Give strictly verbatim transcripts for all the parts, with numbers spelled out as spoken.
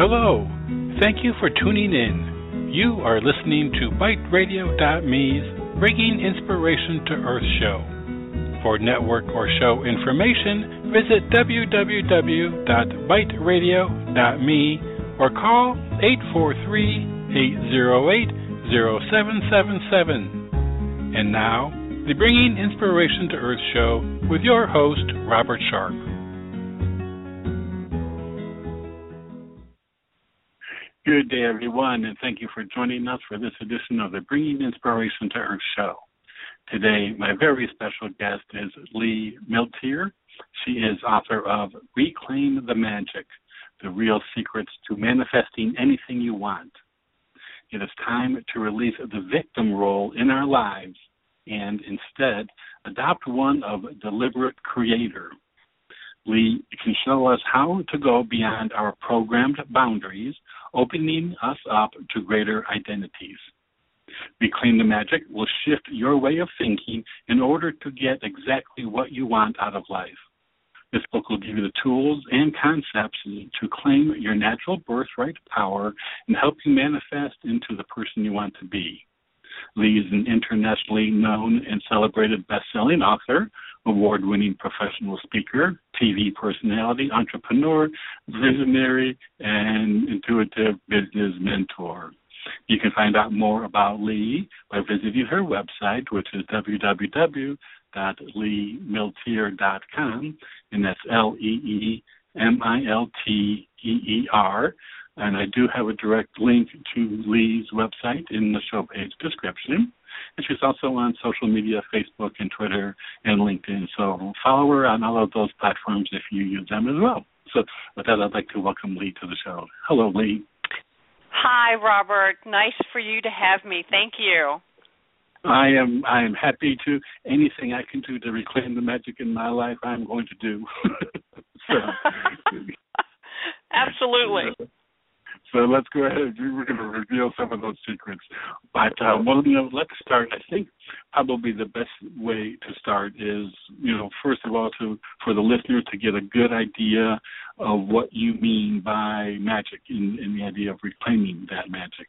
Hello. Thank you for tuning in. You are listening to Bite Radio dot me's Bringing Inspiration to Earth show. For network or show information, visit w w w dot bite radio dot me or call eight four three, eight zero eight, zero seven seven seven. And now, the Bringing Inspiration to Earth show with your host, Robert Sharp. Good day, everyone, and thank you for joining us for this edition of the Bringing Inspiration to Earth show. Today, my very special guest is Lee Milteer. She is author of Reclaim the Magic, The Real Secrets to Manifesting Anything You Want. It is time to release the victim role in our lives and instead adopt one of deliberate creator. Lee can show us how to go beyond our programmed boundaries, opening us up to greater identities. Reclaim the Magic will shift your way of thinking in order to get exactly what you want out of life. This book will give you the tools and concepts to claim your natural birthright power and help you manifest into the person you want to be. Lee is an internationally known and celebrated best-selling author, award-winning professional speaker, T V personality, entrepreneur, visionary, and intuitive business mentor. You can find out more about Lee by visiting her website, which is w w w dot lee milteer dot com, and that's L E E M I L T E E R. And I do have a direct link to Lee's website in the show page description. And she's also on social media, Facebook and Twitter and LinkedIn. So follow her on all of those platforms if you use them as well. So with that, I'd like to welcome Lee to the show. Hello, Lee. Hi, Robert. Nice for you to have me. Thank you. I am I am happy to. Anything I can do to reclaim the magic in my life, I'm going to do. so, Absolutely. So let's go ahead. We're going to reveal some of those secrets. But, uh, well, you know, let's start. I think probably the best way to start is, you know, first of all, to for the listener to get a good idea of what you mean by magic and, and the idea of reclaiming that magic.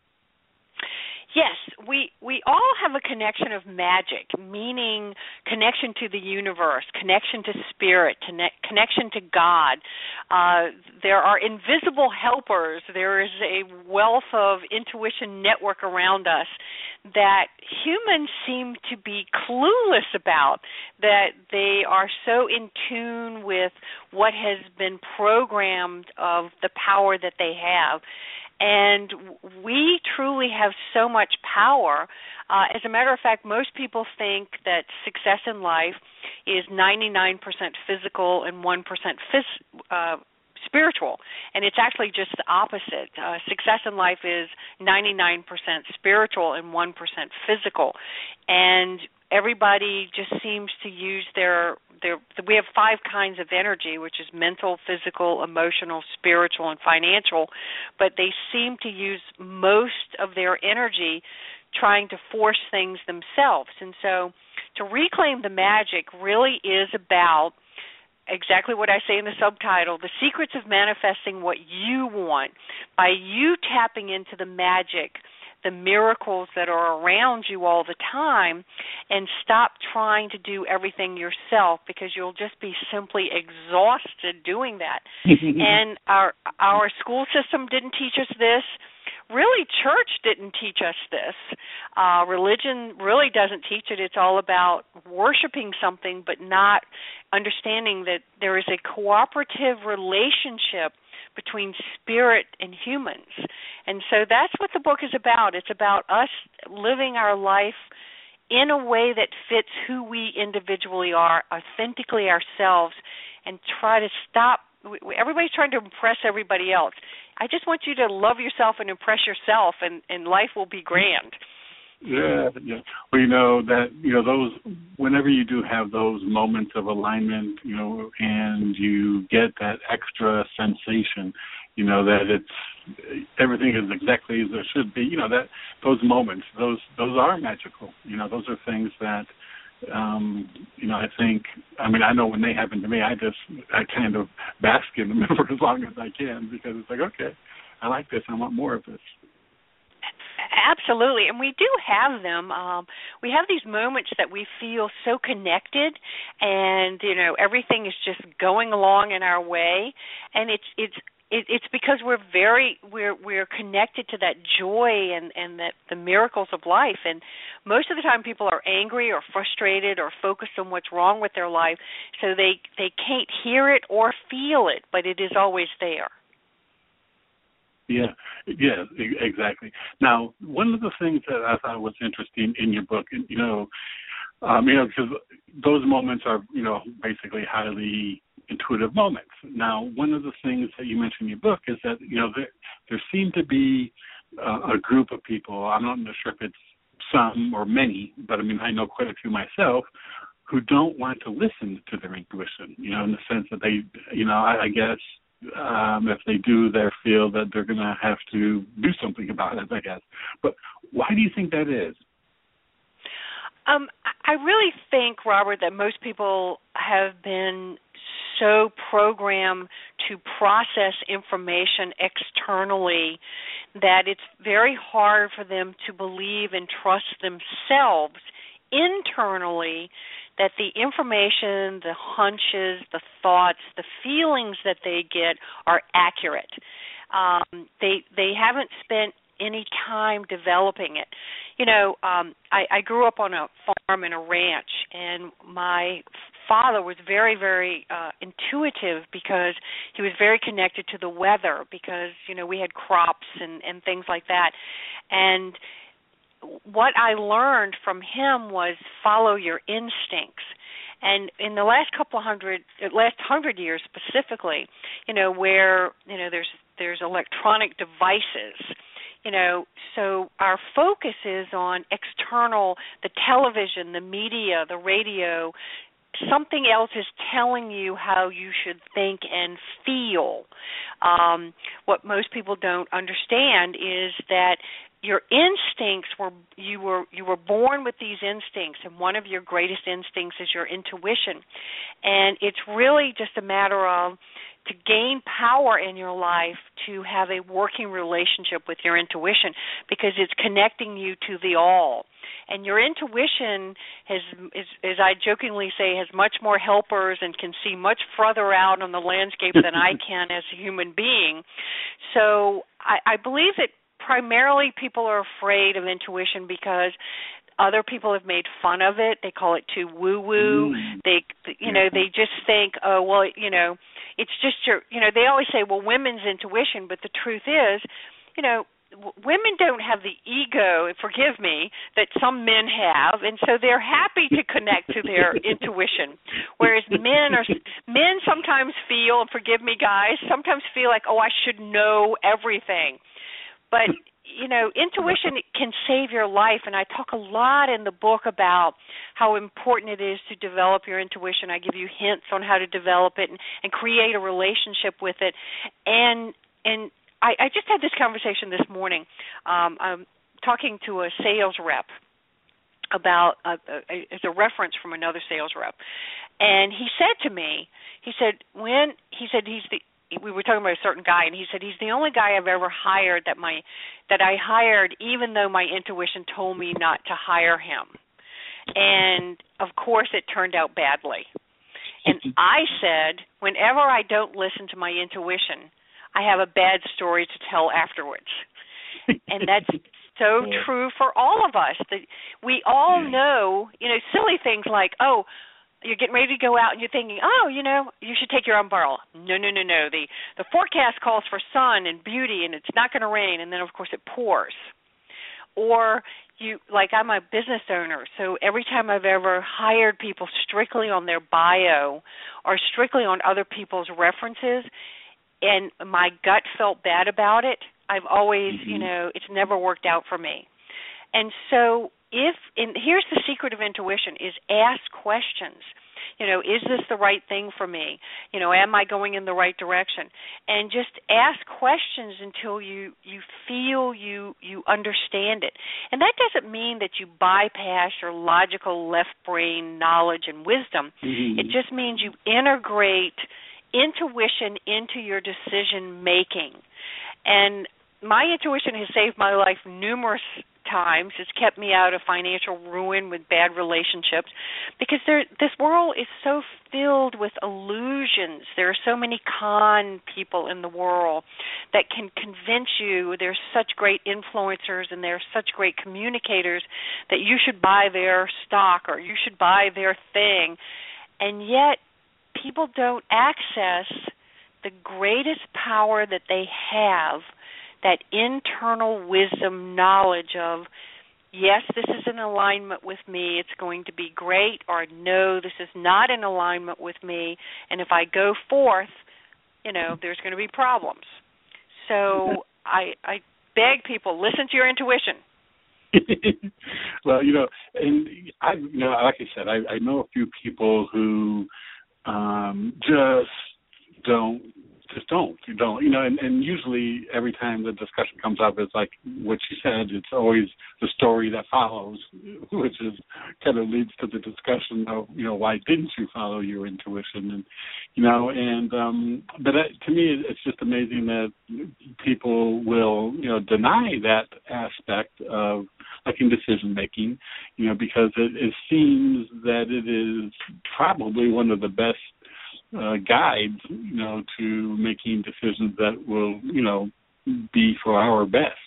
Yes, we we all have a connection of magic, meaning connection to the universe, connection to spirit, connection to God. Uh, there are invisible helpers. There is a wealth of intuition network around us that humans seem to be clueless about, that they are so in tune with what has been programmed of the power that they have. And we truly have so much power. Uh, as a matter of fact, most people think that success in life is ninety-nine percent physical and one percent phys- uh, spiritual. And it's actually just the opposite. Uh, success in life is ninety-nine percent spiritual and one percent physical. And everybody just seems to use their, their, we have five kinds of energy, which is mental, physical, emotional, spiritual, and financial, but they seem to use most of their energy trying to force things themselves. And so to reclaim the magic really is about exactly what I say in the subtitle, the secrets of manifesting what you want, by you tapping into the magic, the miracles that are around you all the time, and stop trying to do everything yourself, because you'll just be simply exhausted doing that. And our our school system didn't teach us this. Really, church didn't teach us this. Uh, religion really doesn't teach it. It's all about worshiping something, but not understanding that there is a cooperative relationship between spirit and humans. And so that's what the book is about. It's about us living our life in a way that fits who we individually are, authentically ourselves, and try to stop. Everybody's trying to impress everybody else. I just want you to love yourself and impress yourself, and, and life will be grand. Yeah, yeah. Well, you know that you know those. Whenever you do have those moments of alignment, you know, and you get that extra sensation, you know that it's everything is exactly as it should be. You know that those moments, those those are magical. You know, those are things that Um, you know, I think, I mean, I know when they happen to me, I just, I kind of bask in them for as long as I can because it's like, okay, I like this. I want more of this. Absolutely, and we do have them. Um, we have these moments that we feel so connected, and you know everything is just going along in our way, and it's it's it, it's because we're very we're we're connected to that joy and and that the miracles of life. And most of the time, people are angry or frustrated or focused on what's wrong with their life, so they they can't hear it or feel it, but it is always there. Yeah, yeah, exactly. Now, one of the things that I thought was interesting in your book, you know, um, you know, because those moments are, you know, basically highly intuitive moments. Now, one of the things that you mentioned in your book is that, you know, there, there seem to be uh, a group of people, I'm not sure if it's some or many, but I mean, I know quite a few myself, who don't want to listen to their intuition, you know, in the sense that they, you know, I, I guess, Um, if they do, they feel that they're going to have to do something about it, I guess. But why do you think that is? Um, I really think, Robert, that most people have been so programmed to process information externally that it's very hard for them to believe and trust themselves internally that the information, the hunches, the thoughts, the feelings that they get are accurate. Um, they they haven't spent any time developing it. You know, um, I, I grew up on a farm and a ranch, and my father was very, very uh, intuitive because he was very connected to the weather because, you know, we had crops and, and things like that. And what I learned from him was follow your instincts. And in the last couple of hundred, last hundred years specifically, you know, where, you know, there's there's electronic devices, you know, so our focus is on external, the television, the media, the radio. Something else is telling you how you should think and feel. Um, what most people don't understand is that your instincts were you were you were born with these instincts, and one of your greatest instincts is your intuition. And it's really just a matter of to gain power in your life to have a working relationship with your intuition because it's connecting you to the all. And your intuition has, is, as I jokingly say, has much more helpers and can see much further out on the landscape than I can as a human being. So I, I believe that primarily people are afraid of intuition because other people have made fun of it. They call it too woo-woo. Mm. They, you know, they just think, oh, well, you know, it's just your, you know, they always say, well, women's intuition, but the truth is, you know, women don't have the ego, forgive me, that some men have, and so they're happy to connect to their intuition. Whereas men are men sometimes feel, and forgive me guys, sometimes feel like, oh, I should know everything. But you know, intuition can save your life, and I talk a lot in the book about how important it is to develop your intuition. I give you hints on how to develop it and, and create a relationship with it. And and I, I just had this conversation this morning. Um, I'm talking to a sales rep about a, a, as a reference from another sales rep, and he said to me, he said when he said he's the we were talking about a certain guy, and he said he's the only guy I've ever hired that my that I hired even though my intuition told me not to hire him. And, of course, it turned out badly. And I said, whenever I don't listen to my intuition, I have a bad story to tell afterwards. And that's so true for all of us. That we all know, you know, silly things like, oh, you're getting ready to go out and you're thinking, oh, you know, you should take your umbrella. No, no, no, no. The the forecast calls for sun and beauty, and it's not going to rain, and then, of course, it pours. Or you, like I'm a business owner, so every time I've ever hired people strictly on their bio or strictly on other people's references, and my gut felt bad about it, I've always, mm-hmm. you know, it's never worked out for me. And so if, and here's the secret of intuition, is ask questions. You You know, is this the right thing for me? You know, am I going in the right direction? And just ask questions until you, you feel you you understand it. And that doesn't mean that you bypass your logical left brain knowledge and wisdom. Mm-hmm. It just means you integrate intuition into your decision making. And my intuition has saved my life numerous times. It's kept me out of financial ruin with bad relationships, because there, this world is so filled with illusions. There are so many con people in the world that can convince you. There's such great influencers and they're such great communicators that you should buy their stock or you should buy their thing. And yet people don't access the greatest power that they have, that internal wisdom knowledge of, yes, this is in alignment with me, it's going to be great, or no, this is not in alignment with me, and if I go forth, you know, there's going to be problems. So I, I beg people, listen to your intuition. Well, you know, and I, you know, like I said, I, I know a few people who um, just don't. Just don't, you don't, you know, and, and usually every time the discussion comes up, it's like what you said, it's always the story that follows, which is kind of leads to the discussion of, you know, why didn't you follow your intuition? And, you know, and, um, but that, to me, it's just amazing that people will, you know, deny that aspect of like in decision making, you know, because it, it seems that it is probably one of the best Uh, guides, you know, to making decisions that will, you know, be for our best.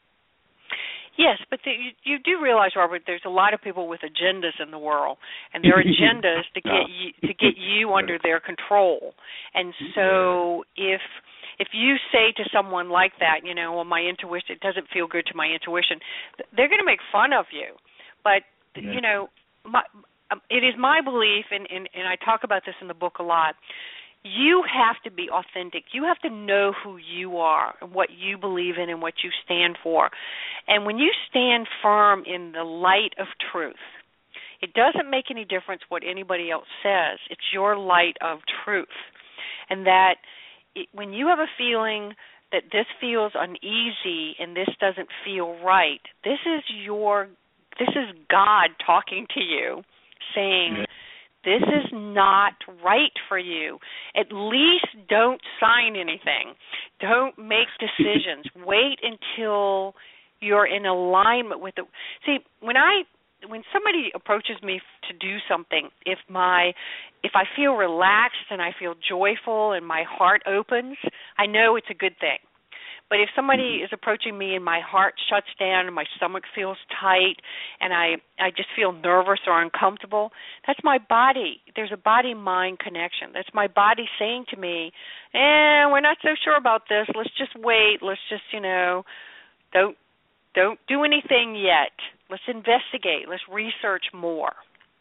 Yes, but the, you, you do realize, Robert, there's a lot of people with agendas in the world, and their agendas to get you, to get you under their control. And so, if if you say to someone like that, you know, well, my intuition, it doesn't feel good to my intuition, they're going to make fun of you. But yeah. you know, my. It is my belief, and, and, and I talk about this in the book a lot, you have to be authentic. You have to know who you are and what you believe in and what you stand for. And when you stand firm in the light of truth, it doesn't make any difference what anybody else says. It's your light of truth. And that it, when you have a feeling that this feels uneasy and this doesn't feel right, this is your, this is God talking to you, saying, this is not right for you. At least don't sign anything. Don't make decisions. Wait until you're in alignment with it. See, when I when somebody approaches me to do something, if my if I feel relaxed and I feel joyful and my heart opens, I know it's a good thing. But if somebody is approaching me and my heart shuts down and my stomach feels tight and I, I just feel nervous or uncomfortable, that's my body. There's a body-mind connection. That's my body saying to me, eh, we're not so sure about this. Let's just wait. Let's just, you know, don't don't do anything yet. Let's investigate. Let's research more.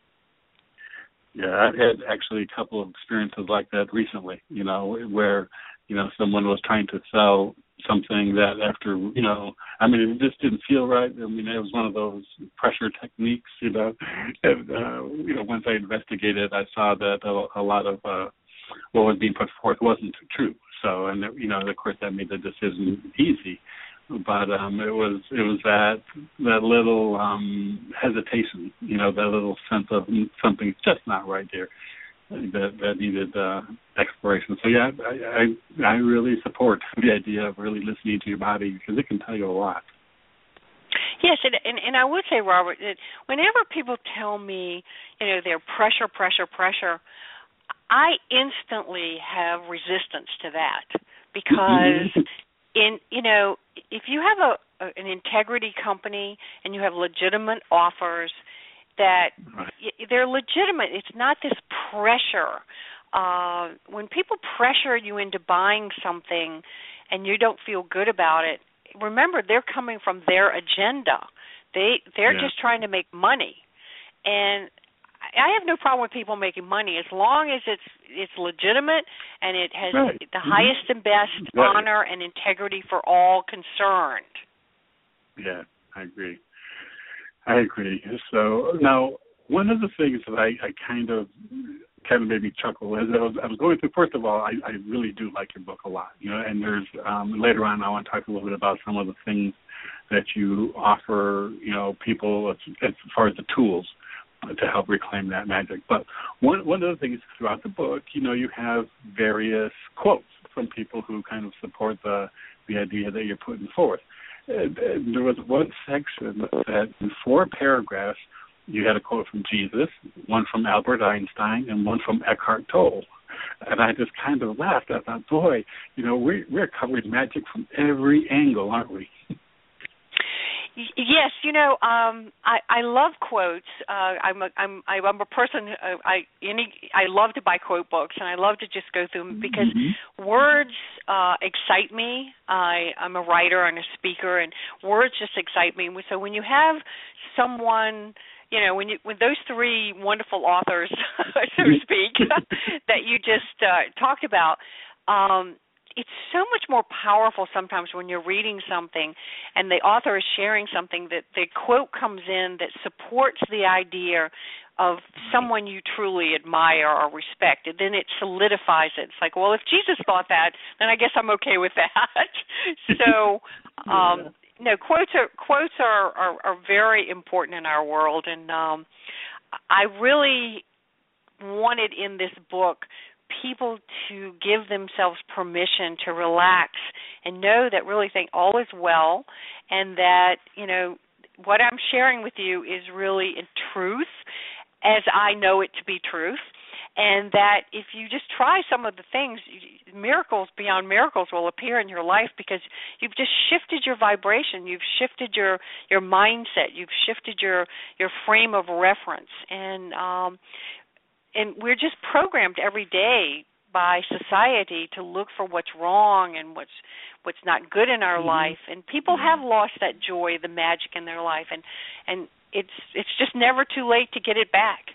Yeah, I've had actually a couple of experiences like that recently, you know, where, you know, someone was trying to sell something that after, you know, I mean, it just didn't feel right. I mean, it was one of those pressure techniques, you know. And, uh, you know, once I investigated, I saw that a, a lot of uh, what was being put forth wasn't true. So, and, you know, of course, that made the decision easy. But um, it was it was that that little um, hesitation, you know, that little sense of something's just not right there. That, that needed uh, exploration. So yeah, I, I I really support the idea of really listening to your body, because it can tell you a lot. Yes, and, and and I would say, Robert, that whenever people tell me, you know, they're pressure, pressure, pressure, I instantly have resistance to that, because in you know, if you have a, a an integrity company and you have legitimate offers that they're legitimate. It's not this pressure. Uh, when people pressure you into buying something and you don't feel good about it, remember, they're coming from their agenda. They, they're yeah. just trying to make money. And I have no problem with people making money as long as it's it's legitimate and it has right. the mm-hmm. highest and best right. honor and integrity for all concerned. Yeah, I agree. I agree. So now, one of the things that I, I kind of kind of made me chuckle. As I was, I was going through, first of all, I, I really do like your book a lot. You know, and there's um, later on I want to talk a little bit about some of the things that you offer, you know, people as, as far as the tools to help reclaim that magic. But one one of the things throughout the book, you know, you have various quotes from people who kind of support the the idea that you're putting forth. And, and there was one section that said in four paragraphs you had a quote from Jesus, one from Albert Einstein, and one from Eckhart Tolle. And I just kind of laughed. I thought, boy, you know, we're, we're covering magic from every angle, aren't we? Yes, you know, um, I, I love quotes. Uh, I'm a I'm I'm a person. Uh, I any I love to buy quote books, and I love to just go through them because mm-hmm. words uh, excite me. I I'm a writer and a speaker, and words just excite me. So when you have someone, you know, when you when those three wonderful authors, so to speak, that you just uh, talked about. Um, It's so much more powerful sometimes when you're reading something and the author is sharing something that the quote comes in that supports the idea of someone you truly admire or respect, and then it solidifies it. It's like, well, if Jesus thought that, then I guess I'm okay with that. so, um, no, quotes are quotes are, are, are very important in our world, and um, I really wanted in this book people to give themselves permission to relax and know that really think all is well, and that, you know, what I'm sharing with you is really in truth as I know it to be truth, and that if you just try some of the things, miracles beyond miracles will appear in your life because you've just shifted your vibration, you've shifted your, your mindset, you've shifted your, your frame of reference, and um, And we're just programmed every day by society to look for what's wrong and what's what's not good in our mm-hmm. life. And people yeah. have lost that joy, the magic in their life, and and it's it's just never too late to get it back.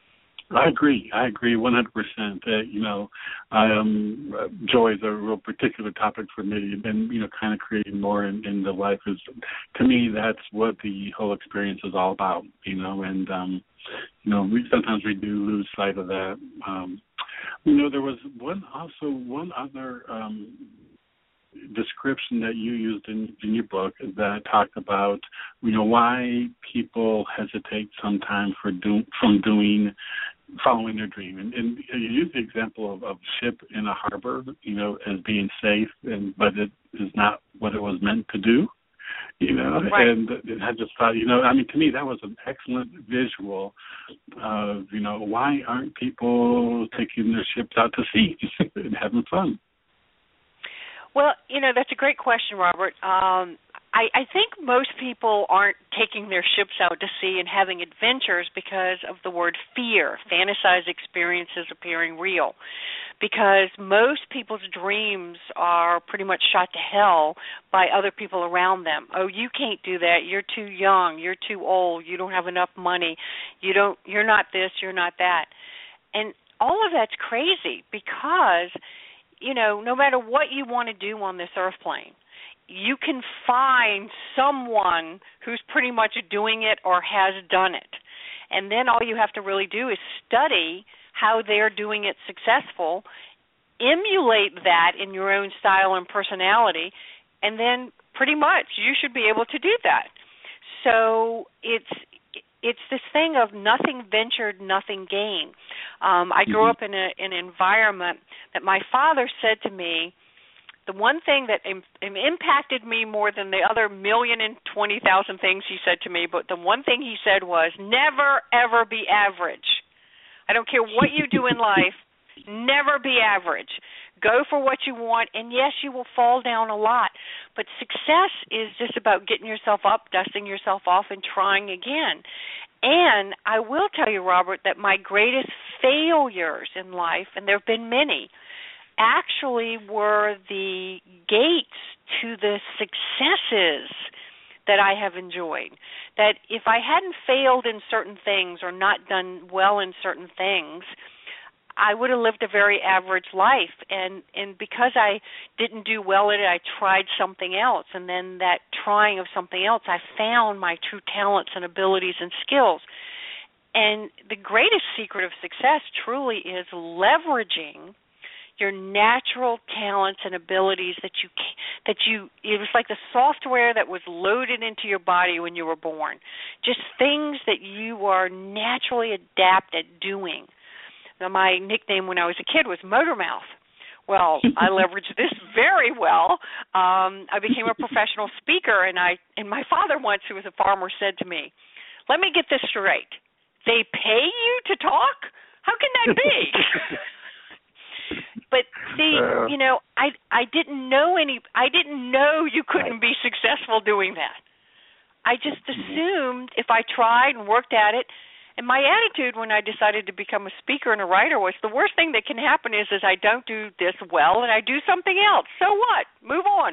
I agree. I agree one hundred percent that, you know, um, joy is a real particular topic for me, and, you know, kind of creating more in, in the life is, to me, that's what the whole experience is all about, you know, and, um, you know, we sometimes we do lose sight of that. Um, you know, there was one also one other um, description that you used in, in your book that talked about, you know, why people hesitate sometimes for do, from doing, following their dream. And, and you use the example of, of ship in a harbor, you know, as being safe, and but it is not what it was meant to do. You know, right. and I just thought, you know, I mean, to me, that was an excellent visual of, you know, why aren't people taking their ships out to sea and having fun? Well, you know, that's a great question, Robert. Um, I, I think most people aren't taking their ships out to sea and having adventures because of the word fear, fantasized experiences appearing real. Because most people's dreams are pretty much shot to hell by other people around them. Oh, you can't do that. You're too young. You're too old. You don't have enough money. You don't. You're not this. You're not that. And all of that's crazy because, you know, no matter what you want to do on this earth plane, you can find someone who's pretty much doing it or has done it. And then all you have to really do is study how they're doing it successful, emulate that in your own style and personality, and then pretty much you should be able to do that. So it's it's this thing of nothing ventured, nothing gained. Um, I grew up in a, an environment that my father said to me, the one thing that im- impacted me more than the other million and twenty thousand things he said to me, but the one thing he said was, never, ever be average. I don't care what you do in life, never be average. Go for what you want, and yes, you will fall down a lot, but success is just about getting yourself up, dusting yourself off, and trying again. And I will tell you, Robert, that my greatest failures in life, and there have been many, actually were the gates to the successes that I have enjoyed. That if I hadn't failed in certain things or not done well in certain things, I would have lived a very average life. And, and because I didn't do well at it, I tried something else. And then that trying of something else, I found my true talents and abilities and skills. And the greatest secret of success truly is leveraging your natural talents and abilities that you that you it was like the software that was loaded into your body when you were born. Just things that you are naturally adept at doing. Now, my nickname when I was a kid was Motor Mouth. Well, I leveraged this very well. Um, I became a professional speaker, and I and my father once, who was a farmer, said to me, "Let me get this straight. They pay you to talk? How can that be?" But see, uh, you know, I I didn't know any. I didn't know you couldn't be successful doing that. I just assumed if I tried and worked at it. And my attitude when I decided to become a speaker and a writer was the worst thing that can happen is is I don't do this well and I do something else. So what? Move on.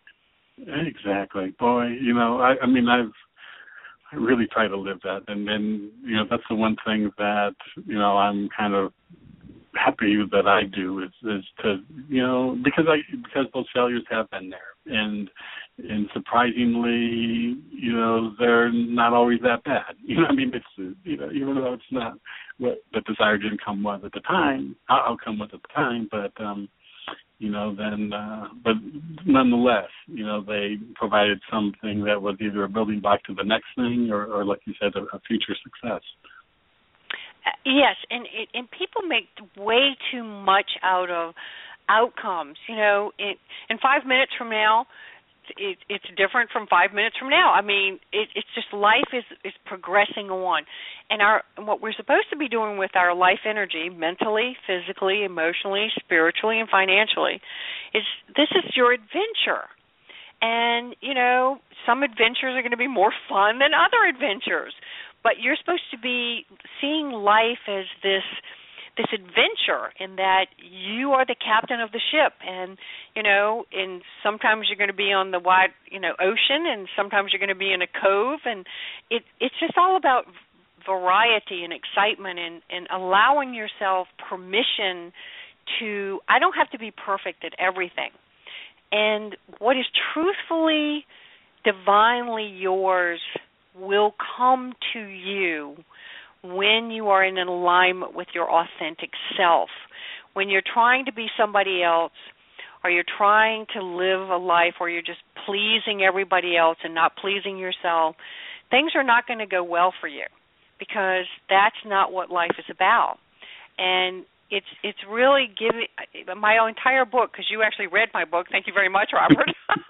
Exactly. Boy, you know, I, I mean, I've I really try to live that, and then you know that's the one thing that you know I'm kind of happy that I do is is to you know because I because those failures have been there, and and surprisingly, you know, they're not always that bad. You know, I mean, it's you know, even though it's not what the desired income was at the time, outcome was at the time, but um, you know, then uh, but nonetheless, you know, they provided something that was either a building block to the next thing, or, or like you said, a, a future success. Uh, yes, and it, and people make way too much out of outcomes. You know, in, in five minutes from now, it, it's different from five minutes from now. I mean, it, it's just life is, is progressing on, and our what we're supposed to be doing with our life energy, mentally, physically, emotionally, spiritually, and financially, is this is your adventure. And you know, some adventures are going to be more fun than other adventures. But you're supposed to be seeing life as this this adventure in that you are the captain of the ship, and you know, and sometimes you're going to be on the wide, you know, ocean, and sometimes you're going to be in a cove, and it it's just all about variety and excitement, and, and allowing yourself permission to. I don't have to be perfect at everything, and what is truthfully, divinely yours will come to you when you are in alignment with your authentic self. When you're trying to be somebody else, or you're trying to live a life where you're just pleasing everybody else and not pleasing yourself, things are not going to go well for you, because that's not what life is about. And it's it's really giving my entire book, because you actually read my book. Thank you very much, Robert.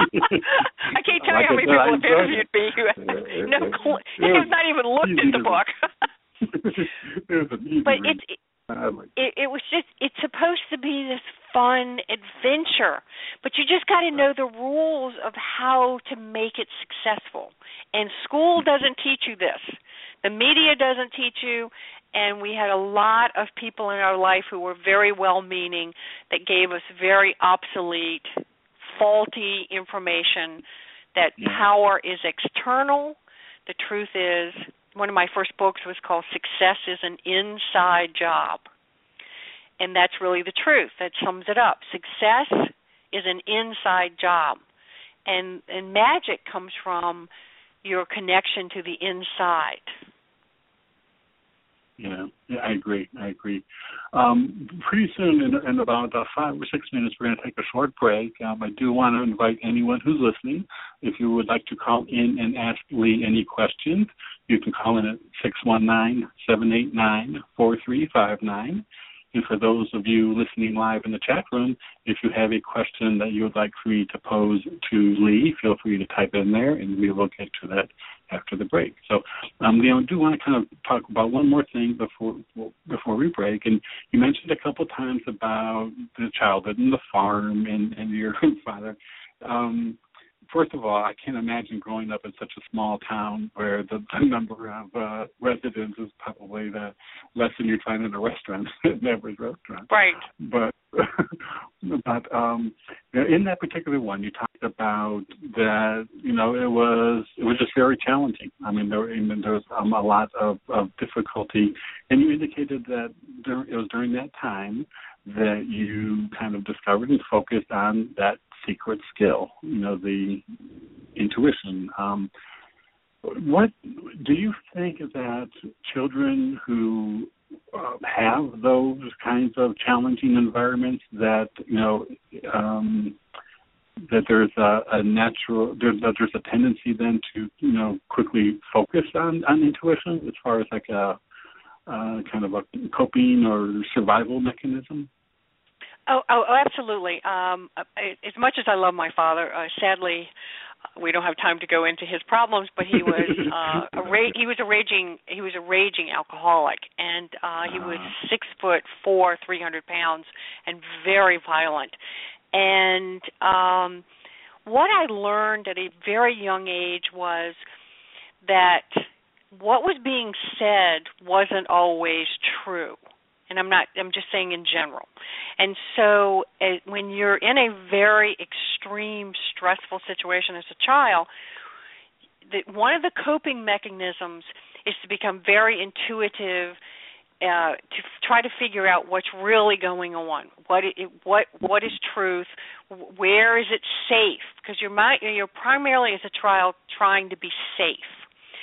I can't tell like you how many people have interviewed me who have no clue, have not even looked at the book. But it's it, it, it was just it's supposed to be this fun adventure, but you just got to know the rules of how to make it successful. And school doesn't teach you this. The media doesn't teach you. And we had a lot of people in our life who were very well-meaning that gave us very obsolete, faulty information that yeah. power is external. The truth is, one of my first books was called Success is an Inside Job. And that's really the truth. That sums it up. Success is an inside job. And, and magic comes from your connection to the inside. Yeah, yeah, I agree. I agree. Um, pretty soon, in, in about uh, five or six minutes, we're going to take a short break. Um, I do want to invite anyone who's listening, if you would like to call in and ask Lee any questions, you can call in at six one nine, seven eight nine, four three five nine. And for those of you listening live in the chat room, if you have a question that you would like for me to pose to Lee, feel free to type in there, and we will get to that after the break. So, um, Leo, I do want to kind of talk about one more thing before before we break. And you mentioned a couple times about the childhood and the farm and, and your father. Um, First of all, I can't imagine growing up in such a small town where the, the number of uh, residents is probably the less than you'd find in a restaurant, an average restaurant. Right. But but um, in that particular one, you talked about that. You know, it was it was just very challenging. I mean, there, I mean, there was um, a lot of, of difficulty, and you indicated that there, it was during that time that you kind of discovered and focused on that secret skill, you know, the intuition. Um, what do you think that children who uh, have those kinds of challenging environments that, you know, um, that there's a, a natural, there's, that there's a tendency then to, you know, quickly focus on, on intuition as far as like a uh, kind of a coping or survival mechanism? Oh, oh, oh absolutely. Um, as much as I love my father, uh, sadly, we don't have time to go into his problems, but he was uh, a ra- he was a raging he was a raging alcoholic, and uh, he was six foot four, three hundred pounds, and very violent. And um, what I learned at a very young age was that what was being said wasn't always true. And I'm not, I'm just saying in general. And so uh, when you're in a very extreme, stressful situation as a child, the, one of the coping mechanisms is to become very intuitive, uh, to f- try to figure out what's really going on, what it, what what is truth, where is it safe, because you're, my, you're primarily as a child trying to be safe.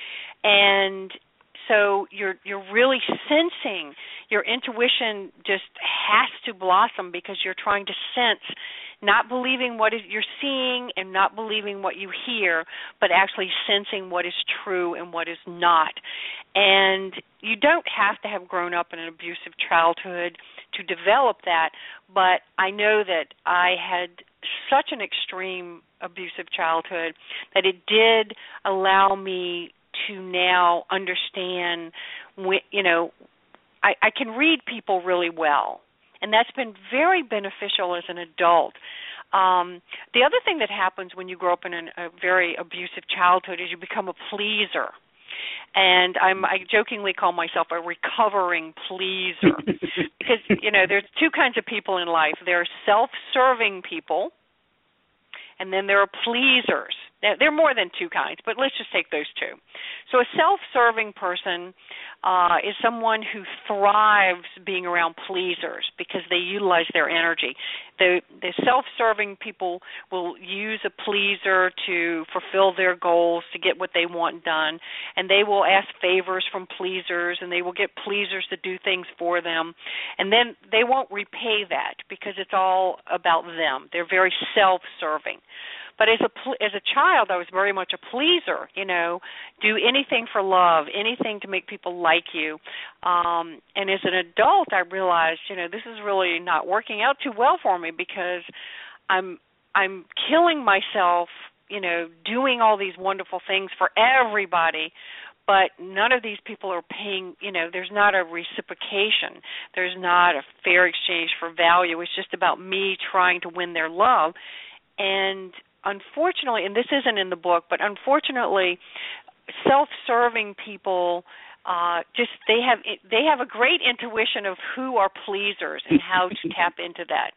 And so you're you're really sensing, your intuition just has to blossom because you're trying to sense, not believing what is, you're seeing and not believing what you hear, but actually sensing what is true and what is not. And you don't have to have grown up in an abusive childhood to develop that, but I know that I had such an extreme abusive childhood that it did allow me to now understand, you know, I, I can read people really well, and that's been very beneficial as an adult. Um, the other thing that happens when you grow up in an, a very abusive childhood is you become a pleaser. And I'm, I jokingly call myself a recovering pleaser because, you know, there's two kinds of people in life. There are self-serving people, and then there are pleasers. Now, there are more than two kinds, but let's just take those two. So a self-serving person uh, is someone who thrives being around pleasers because they utilize their energy. The, the self-serving people will use a pleaser to fulfill their goals, to get what they want done, and they will ask favors from pleasers, and they will get pleasers to do things for them, and then they won't repay that because it's all about them. They're very self-serving. But as a as a child, I was very much a pleaser, you know, do anything for love, anything to make people like you. Um, and as an adult, I realized, you know, this is really not working out too well for me because I'm I'm killing myself, you know, doing all these wonderful things for everybody, but none of these people are paying, you know, there's not a reciprocation. There's not a fair exchange for value. It's just about me trying to win their love. And unfortunately, and this isn't in the book, but unfortunately, self-serving people uh, just they have they have a great intuition of who are pleasers and how to tap into that.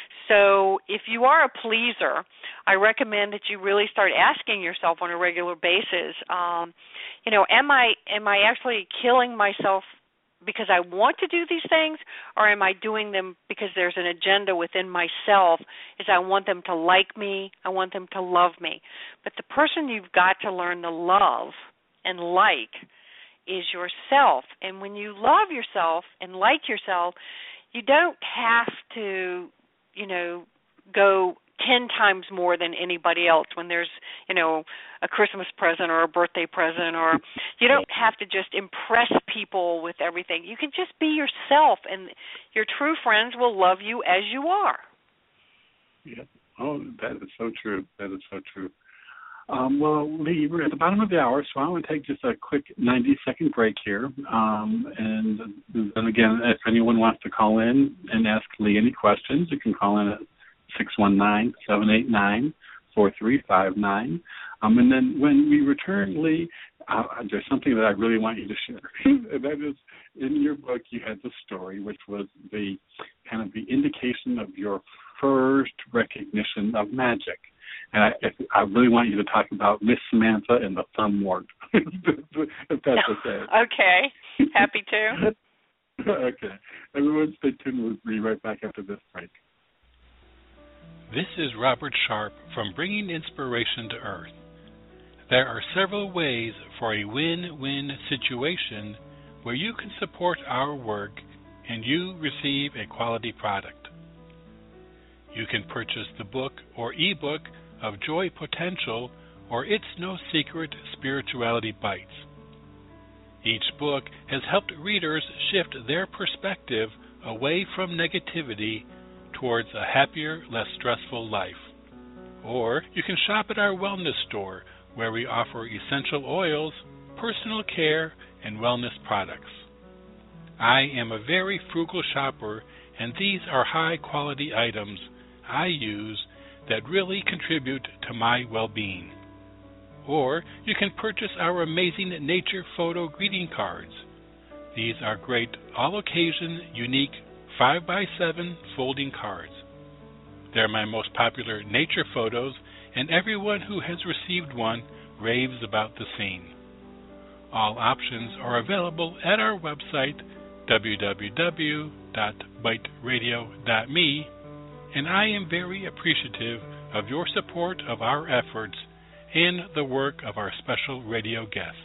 So if you are a pleaser, I recommend that you really start asking yourself on a regular basis, um, you know, am I am I actually killing myself because I want to do these things, or am I doing them because there's an agenda within myself, is I want them to like me, I want them to love me. But the person you've got to learn to love and like is yourself. And when you love yourself and like yourself, you don't have to, you know, go ten times more than anybody else when there's, you know, a Christmas present or a birthday present, or you don't have to just impress people with everything. You can just be yourself, and your true friends will love you as you are. Yeah. Oh, that is so true. That is so true. Um, well, Lee, we're at the bottom of the hour, so I want to take just a quick ninety-second break here. Um, and then again, if anyone wants to call in and ask Lee any questions, you can call in at six one nine, seven eight nine, four three five nine. Um, and then when we return, Lee, uh, there's something that I really want you to share. And that is, in your book, you had the story, which was the kind of the indication of your first recognition of magic. And I, I really want you to talk about Miss Samantha and the thumb wart, if that's okay. Okay, happy to. Okay. Everyone stay tuned. We'll be right back after this break. This is Robert Sharp from Bringing Inspiration to Earth. There are several ways for a win-win situation where you can support our work and you receive a quality product. You can purchase the book or ebook of Joy Potential or It's No Secret Spirituality Bites. Each book has helped readers shift their perspective away from negativity towards a happier, less stressful life. Or you can shop at our wellness store, where we offer essential oils, personal care, and wellness products. I am a very frugal shopper, and these are high-quality items I use that really contribute to my well-being. Or you can purchase our amazing nature photo greeting cards. These are great all-occasion, unique five by seven folding cards. They're my most popular nature photos, and everyone who has received one raves about the scene. All options are available at our website, w w w dot bite radio dot me, and I am very appreciative of your support of our efforts and the work of our special radio guests.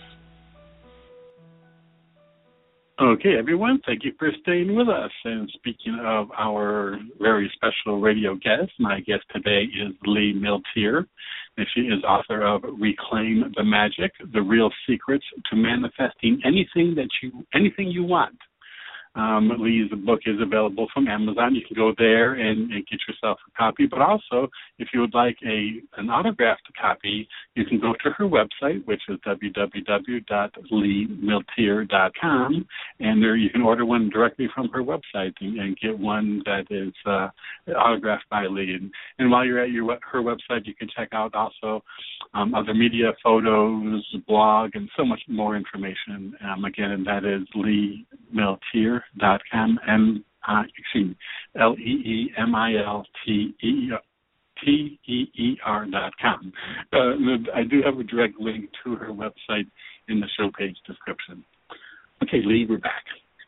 Okay, everyone, thank you for staying with us. And speaking of our very special radio guest, my guest today is Lee Milteer, and she is author of Reclaim the Magic: The Real Secrets to Manifesting Anything that you anything you want. Um, Lee's book is available from Amazon. You can go there and, and get yourself a copy. But also, if you would like a an autographed copy, you can go to her website, which is w w w dot lee milteer dot com, and there you can order one directly from her website and, and get one that is uh, autographed by Lee. And, and while you're at your her website, you can check out also um, other media, photos, blog, and so much more information. Um, again, and that is lee milteer dot com, and uh, excuse me, L E E M I L T E T E E R dot com. Uh, I do have a direct link to her website in the show page description. Okay, Lee, we're back.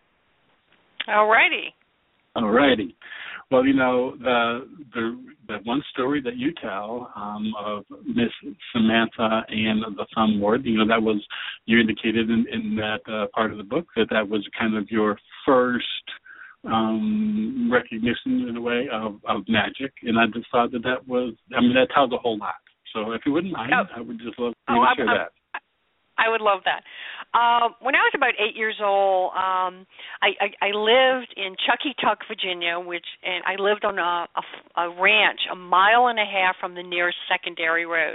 All righty. All righty. Well, you know, the the the one story that you tell um, of Miss Samantha and the Thumb Ward, you know, that was, you indicated in, in that uh, part of the book that that was kind of your first um, recognition, in a way, of, of magic. And I just thought that that was, I mean, that tells a whole lot. So if you wouldn't mind, oh. I would just love for you oh, to share I'm, that. I would love that. Uh, when I was about eight years old, um, I, I, I lived in Chuckytuck, Virginia, which, and I lived on a, a, a ranch a mile and a half from the nearest secondary road,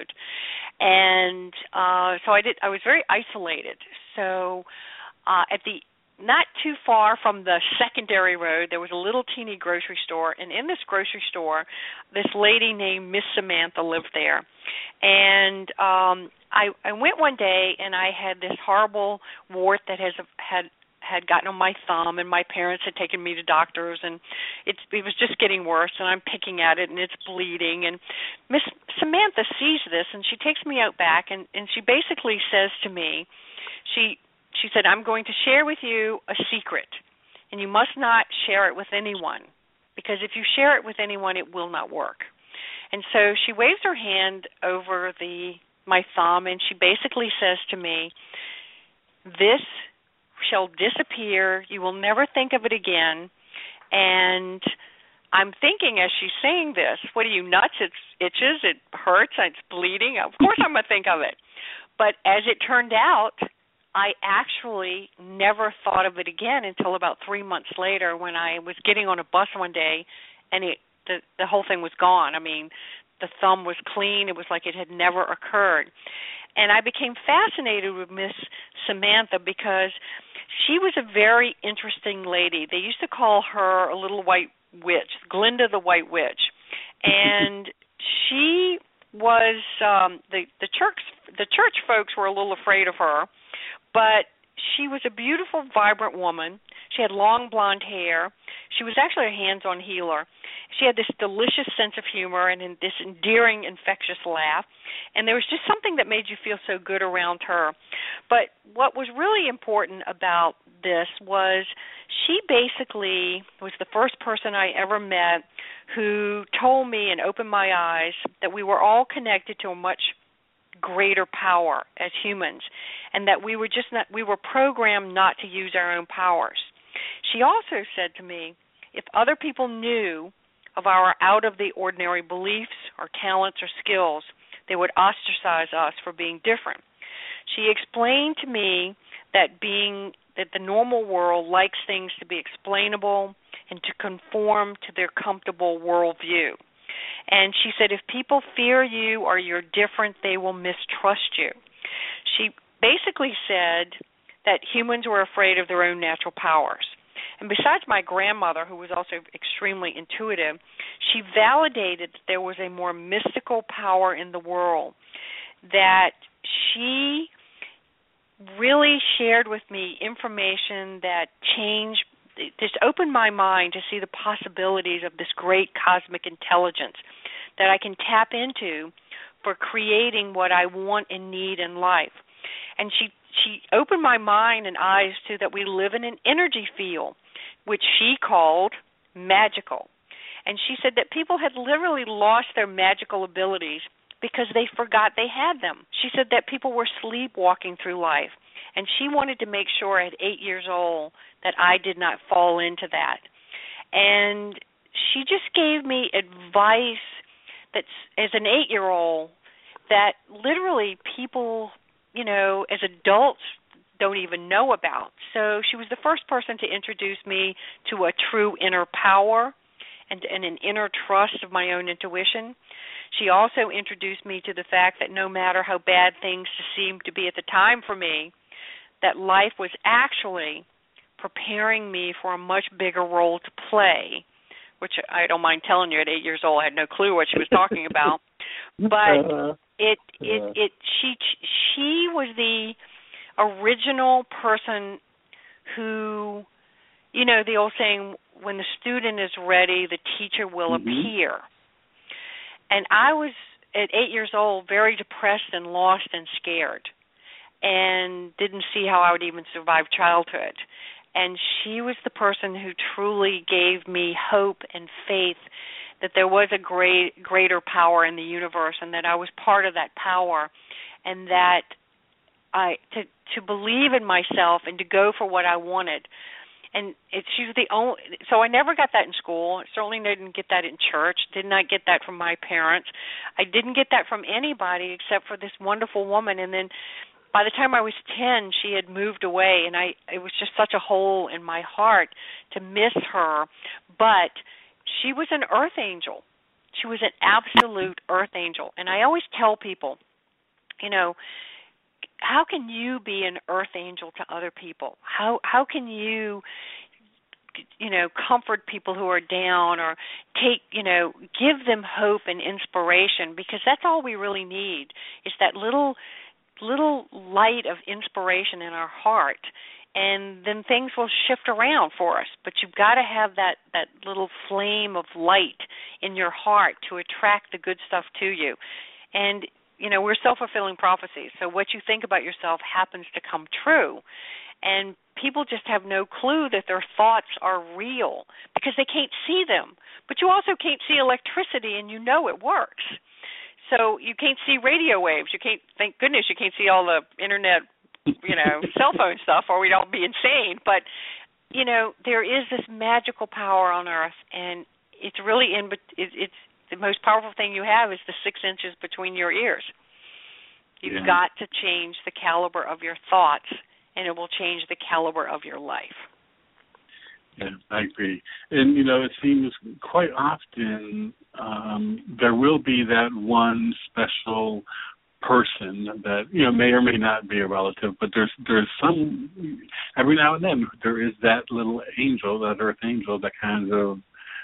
and uh, so I did. I was very isolated. So uh, at the not too far from the secondary road, there was a little teeny grocery store, and in this grocery store, this lady named Miss Samantha lived there. And um, I, I went one day, and I had this horrible wart that has had had gotten on my thumb, and my parents had taken me to doctors, and it's, it was just getting worse, and I'm picking at it, and it's bleeding. And Miss Samantha sees this, and she takes me out back, and, and she basically says to me, she she said, I'm going to share with you a secret, and you must not share it with anyone, because if you share it with anyone, it will not work. And so she waves her hand over the my thumb, and she basically says to me, this shall disappear. You will never think of it again. And I'm thinking as she's saying this, what are you, nuts? It itches, it hurts, it's bleeding. Of course I'm going to think of it. But as it turned out, I actually never thought of it again until about three months later when I was getting on a bus one day, and it the, the whole thing was gone. I mean, the thumb was clean. It was like it had never occurred. And I became fascinated with Miss Samantha because she was a very interesting lady. They used to call her a little white witch, Glinda the White Witch. And she was, um, the, the church the church folks were a little afraid of her, but she was a beautiful, vibrant woman. She had long blonde hair. She was actually a hands-on healer. She had this delicious sense of humor and this endearing, infectious laugh. And there was just something that made you feel so good around her. But what was really important about this was she basically was the first person I ever met who told me and opened my eyes that we were all connected to a much greater power as humans, and that we were just not, we were programmed not to use our own powers. She also said to me, if other people knew of our out-of-the-ordinary beliefs or talents or skills, they would ostracize us for being different. She explained to me that being that the normal world likes things to be explainable and to conform to their comfortable worldview. And she said, if people fear you or you're different, they will mistrust you. She basically said that humans were afraid of their own natural powers. And besides my grandmother, who was also extremely intuitive, she validated that there was a more mystical power in the world, that she really shared with me information that changed, just opened my mind to see the possibilities of this great cosmic intelligence that I can tap into for creating what I want and need in life. And she she opened my mind and eyes to that we live in an energy field, which she called magical. And she said that people had literally lost their magical abilities because they forgot they had them. She said that people were sleepwalking through life, and she wanted to make sure at eight years old that I did not fall into that. And she just gave me advice that's, as an eight-year-old, that literally people, you know, as adults don't even know about. So she was the first person to introduce me to a true inner power and, and an inner trust of my own intuition. She also introduced me to the fact that no matter how bad things seemed to be at the time for me, that life was actually preparing me for a much bigger role to play, which I don't mind telling you, at eight years old I had no clue what she was talking about. But it it it she she was the original person who, you know, the old saying, when the student is ready, the teacher will mm-hmm. appear. And I was, at eight years old, very depressed and lost and scared, and didn't see how I would even survive childhood. And she was the person who truly gave me hope and faith that there was a great, greater power in the universe, and that I was part of that power, and that I to to believe in myself and to go for what I wanted. And it's she was the only. So I never got that in school. Certainly didn't get that in church. Did not get that from my parents. I didn't get that from anybody except for this wonderful woman. And then, by the time I was ten, she had moved away, and I it was just such a hole in my heart to miss her. But she was an earth angel. She was an absolute earth angel. And I always tell people, you know, how can you be an earth angel to other people? How how can you, you know, comfort people who are down, or take, you know, give them hope and inspiration? Because that's all we really need, is that little little light of inspiration in our heart, and then things will shift around for us. But you've got to have that, that little flame of light in your heart to attract the good stuff to you. And you know, we're self-fulfilling prophecies, so what you think about yourself happens to come true. And people just have no clue that their thoughts are real because they can't see them. But you also can't see electricity, and you know it works. So you can't see radio waves. You can't, thank goodness you can't see all the internet, you know, cell phone stuff, or we'd all be insane. But, you know, there is this magical power on Earth, and it's really in, it's, the most powerful thing you have is the six inches between your ears. You've yeah. got to change the caliber of your thoughts, and it will change the caliber of your life. Yeah, I agree. And, you know, it seems quite often um, there will be that one special person that, you know, may or may not be a relative, but there's there's some, every now and then, there is that little angel, that earth angel, that kind of,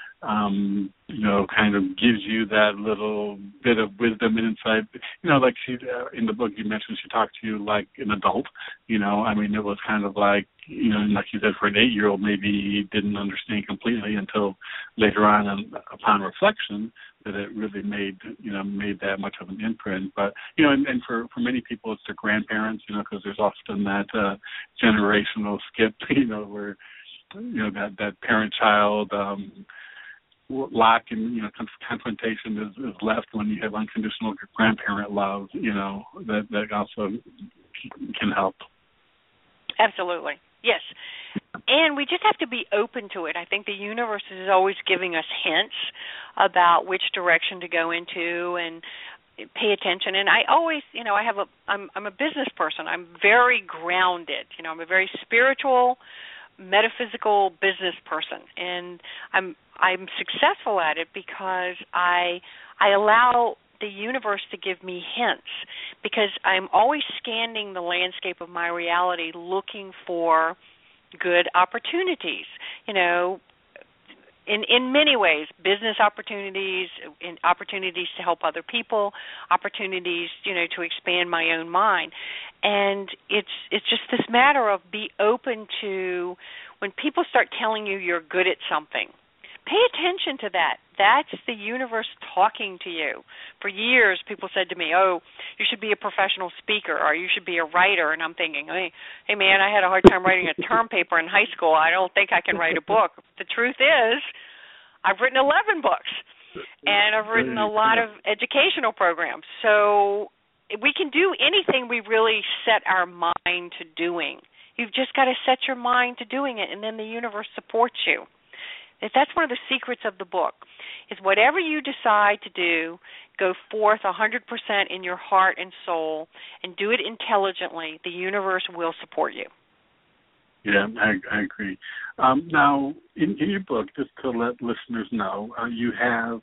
Um, you know, kind of gives you that little bit of wisdom and insight. You know, like she, uh, in the book you mentioned, she talked to you like an adult. You know, I mean, it was kind of like, you know, like you said, for an eight-year-old, maybe he didn't understand completely until later on, and upon reflection, that it really made, you know, made that much of an imprint. But, you know, and, and for, for many people, it's their grandparents, you know, because there's often that uh, generational skip, you know, where, you know, that, that parent-child, um, lack and, you know, confrontation is, is left when you have unconditional grandparent love, you know, that, that also can help. Absolutely. Yes. And we just have to be open to it. I think the universe is always giving us hints about which direction to go into and pay attention. And I always, you know, I have a I'm I'm a business person. I'm very grounded. You know, I'm a very spiritual, metaphysical business person, and I'm I'm successful at it because I I allow the universe to give me hints, because I'm always scanning the landscape of my reality looking for good opportunities, you know, in in many ways, business opportunities, in opportunities to help other people, opportunities, you know, to expand my own mind. And it's it's just this matter of be open to when people start telling you you're good at something. Pay attention to that. That's the universe talking to you. For years, people said to me, oh, you should be a professional speaker or you should be a writer. And I'm thinking, hey, hey, man, I had a hard time writing a term paper in high school. I don't think I can write a book. The truth is, I've written eleven books, and I've written a lot of educational programs. So we can do anything we really set our mind to doing. You've just got to set your mind to doing it, and then the universe supports you. That's one of the secrets of the book, is whatever you decide to do, go forth one hundred percent in your heart and soul and do it intelligently. The universe will support you. Yeah, I, I agree. Um, now, in, in your book, just to let listeners know, uh, you have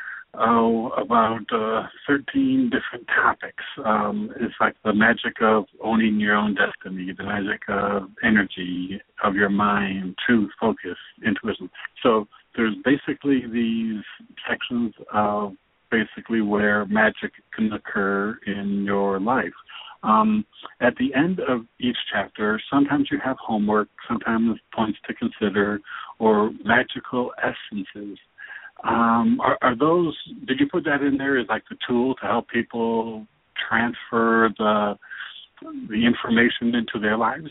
oh, about uh, thirteen different topics. Um, it's like the magic of owning your own destiny, the magic of energy, of your mind, truth, focus, intuition. So there's basically these sections of basically where magic can occur in your life. Um, at the end of each chapter, sometimes you have homework, sometimes points to consider, or magical essences. Um, are, are those, did you put that in there as like the tool to help people transfer the the information into their lives?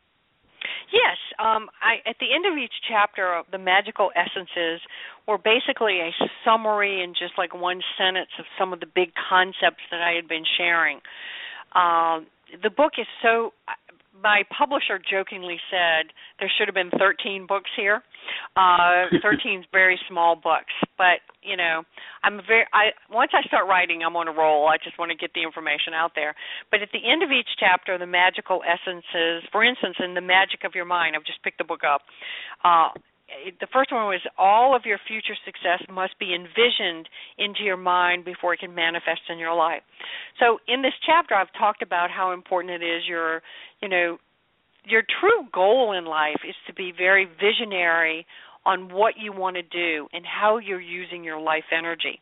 Yes. Um, I, at the end of each chapter, the magical essences were basically a summary in just like one sentence of some of the big concepts that I had been sharing. Uh, the book is so... My publisher jokingly said there should have been thirteen books here. Uh, thirteen very small books, but you know, I'm very. I once I start writing, I'm on a roll. I just want to get the information out there. But at the end of each chapter, the magical essences. For instance, in the magic of your mind, I've just picked the book up. Uh, The first one was all of your future success must be envisioned into your mind before it can manifest in your life. So in this chapter, I've talked about how important it is your, you know, your true goal in life is to be very visionary on what you want to do and how you're using your life energy.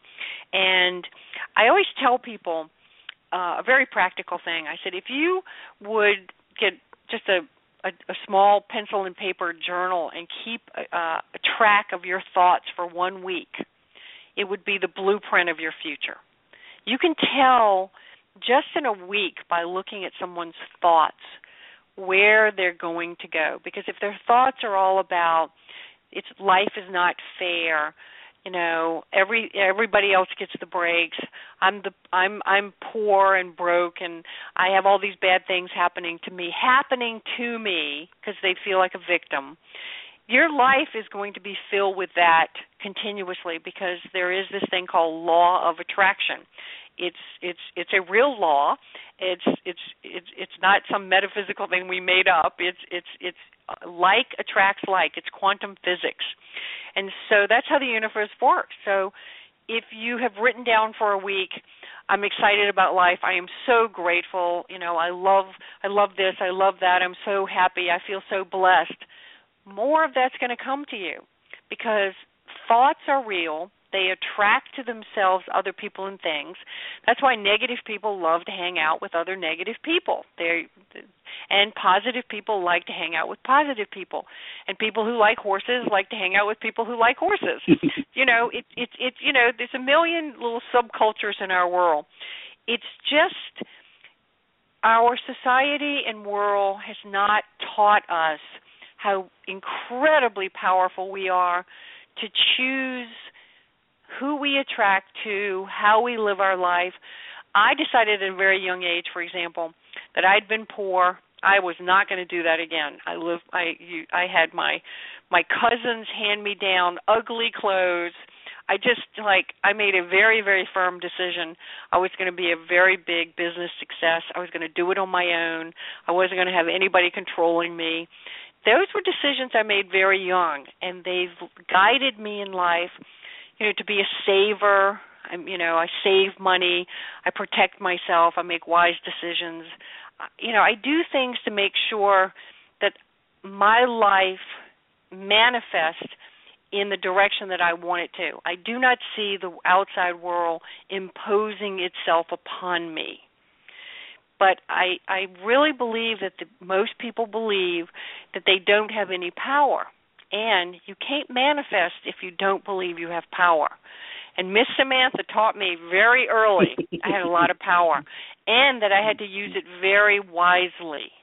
And I always tell people uh, a very practical thing. I said, if you would get just a A, a small pencil and paper journal and keep uh, a track of your thoughts for one week, it would be the blueprint of your future. You can tell just in a week by looking at someone's thoughts where they're going to go. Because if their thoughts are all about it's life is not fair, you know, every everybody else gets the breaks. I'm the I'm I'm poor and broke, and I have all these bad things happening to me, happening to me because they feel like a victim. Your life is going to be filled with that continuously because there is this thing called law of attraction. It's it's it's a real law. It's it's it's it's not some metaphysical thing we made up. It's it's it's like attracts like. It's quantum physics. And so that's how the universe works. So if you have written down for a week, I'm excited about life. I am so grateful. You know, I love I love this. I love that. I'm so happy. I feel so blessed. More of that's going to come to you because thoughts are real. They attract to themselves other people and things. That's why negative people love to hang out with other negative people. They and positive people like to hang out with positive people. And people who like horses like to hang out with people who like horses. you know, it's it's it's you know, there's a million little subcultures in our world. It's just our society and world has not taught us how incredibly powerful we are to choose who we attract to, how we live our life. I decided at a very young age, for example, that I'd been poor. I was not going to do that again. I lived. I you, I had my my cousins hand me down ugly clothes. I just like I made a very very firm decision. I was going to be a very big business success. I was going to do it on my own. I wasn't going to have anybody controlling me. Those were decisions I made very young, and they've guided me in life. You know, to be a saver. I'm, you know, I save money. I protect myself. I make wise decisions. You know, I do things to make sure that my life manifests in the direction that I want it to. I do not see the outside world imposing itself upon me. But I, I really believe that the, most people believe that they don't have any power. And you can't manifest if you don't believe you have power. And Miss Samantha taught me very early I had a lot of power and that I had to use it very wisely.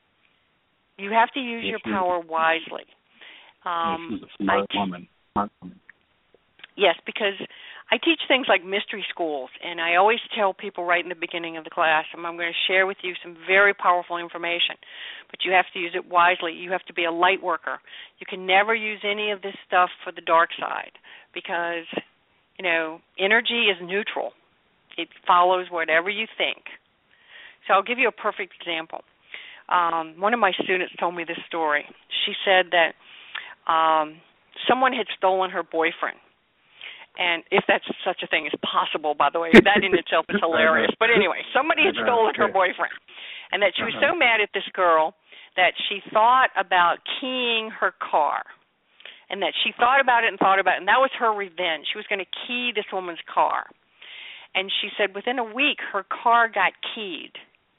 You have to use yes, your power wisely. Um, this is a smart te- woman. Smart woman. Yes, because I teach things like mystery schools, and I always tell people right in the beginning of the class, I'm going to share with you some very powerful information, but you have to use it wisely. You have to be a light worker. You can never use any of this stuff for the dark side because, you know, energy is neutral. It follows whatever you think. So I'll give you a perfect example. Um, one of my students told me this story. She said that um, someone had stolen her boyfriend. And if that's such a thing is possible, by the way, that in itself is hilarious. But anyway, somebody had stolen her boyfriend, and that she was so mad at this girl that she thought about keying her car, and that she thought about it and thought about it, and that was her revenge. She was going to key this woman's car. And she said within a week, her car got keyed,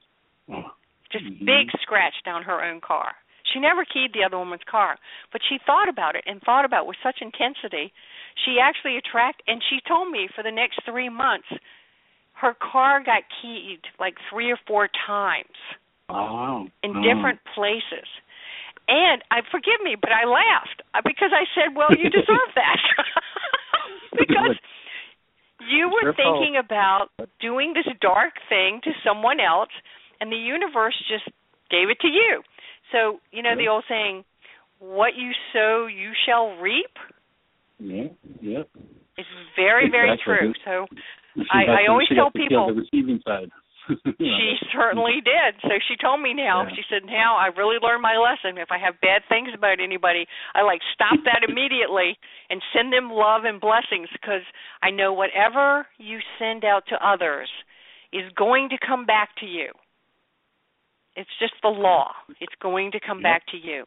just mm-hmm. big scratch down her own car. She never keyed the other woman's car, but she thought about it and thought about it with such intensity. She actually attracted, and she told me for the next three months, her car got keyed like three or four times oh, in oh. different places. And I forgive me, but I laughed because I said, well, you deserve that. Because you were thinking about doing this dark thing to someone else, and the universe just gave it to you. So, you know, the old saying, what you sow, you shall reap? Yeah, yeah. It's very, very exactly. true. So I, I always tell people. The receiving side. She certainly did. So she told me now, yeah. she said, now I really learned my lesson. If I have bad things about anybody, I like stop that immediately and send them love and blessings because I know whatever you send out to others is going to come back to you. It's just the law. It's going to come yep. back to you.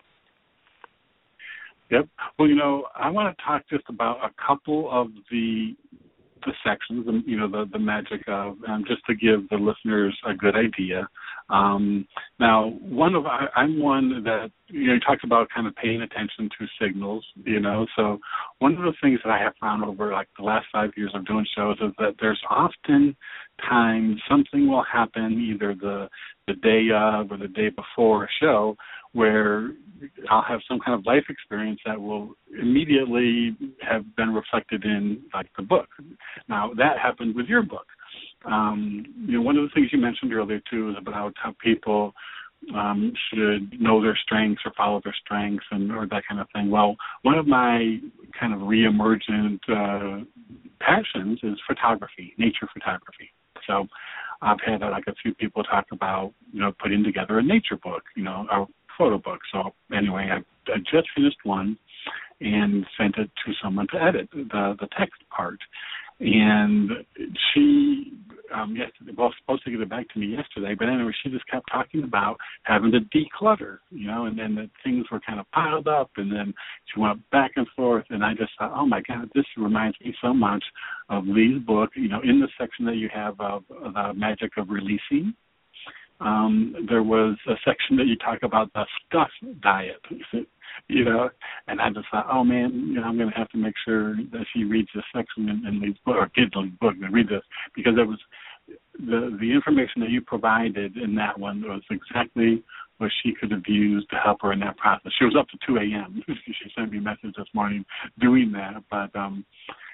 Yep. Well, you know, I want to talk just about a couple of the the sections, you know, the, the magic of, um, just to give the listeners a good idea. Um, now, one of I, I'm one that, you know, talks about kind of paying attention to signals, you know. So one of the things that I have found over like the last five years of doing shows is that there's often times something will happen either the the day of or the day before a show where I'll have some kind of life experience that will immediately have been reflected in like the book. Now that happened with your book. Um, you know, one of the things you mentioned earlier too is about how people um, should know their strengths or follow their strengths and or that kind of thing. Well, one of my kind of reemergent uh, passions is photography, nature photography. So I've had uh, like a few people talk about, you know, putting together a nature book, you know, a photo book. So anyway, I, I just finished one and sent it to someone to edit the the text part. And she, um, yesterday, well, supposed to get it back to me yesterday, but anyway, she just kept talking about having to declutter, you know, and then the things were kind of piled up, and then she went back and forth, and I just thought, oh my God, this reminds me so much of Lee's book, you know, in the section that you have of the magic of releasing. Um, there was a section that you talk about the stuff diet, you know, and I just thought, oh man, you know, I'm going to have to make sure that she reads this section in, in Lee's book, or kids Lee's book, and read this, because it was the the information that you provided in that one was exactly what she could have used to help her in that process. She was up to two a.m. She sent me a message this morning doing that, but um,